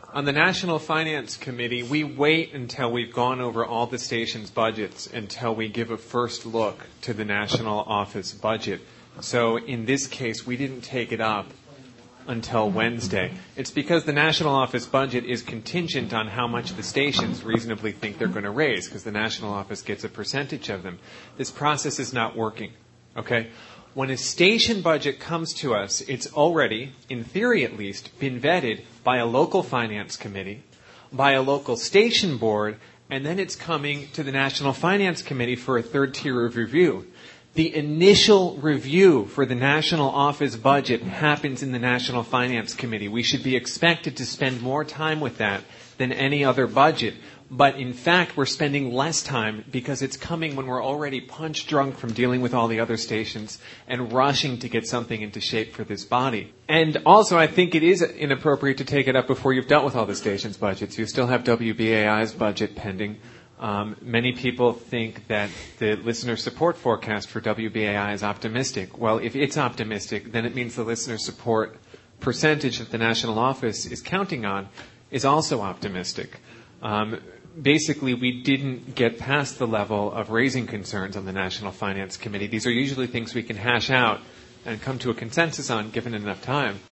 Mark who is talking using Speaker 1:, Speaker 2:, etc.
Speaker 1: On the National Finance Committee, we wait until we've gone over all the stations' budgets until we give a first look to the national office budget. So in this case, we didn't take it up until Wednesday. It's because the national office budget is contingent on how much the stations reasonably think they're going to raise, because the national office gets a percentage of them. This process is not working, okay? When a station budget comes to us, it's already, in theory at least, been vetted by a local finance committee, by a local station board, and then it's coming to the National Finance Committee for a third tier of review. The initial review for the national office budget happens in the National Finance Committee. We should be expected to spend more time with that than any other budget. But in fact, we're spending less time because it's coming when we're already punch drunk from dealing with all the other stations and rushing to get something into shape for this body. And also, I think it is inappropriate to take it up before you've dealt with all the stations' budgets. You still have WBAI's budget pending. Many people think that the listener support forecast for WBAI is optimistic. Well, if it's optimistic, then it means the listener support percentage that the national office is counting on is also optimistic. Basically, we didn't get past the level of raising concerns on the National Finance Committee. These are usually things we can hash out and come to a consensus on given enough time.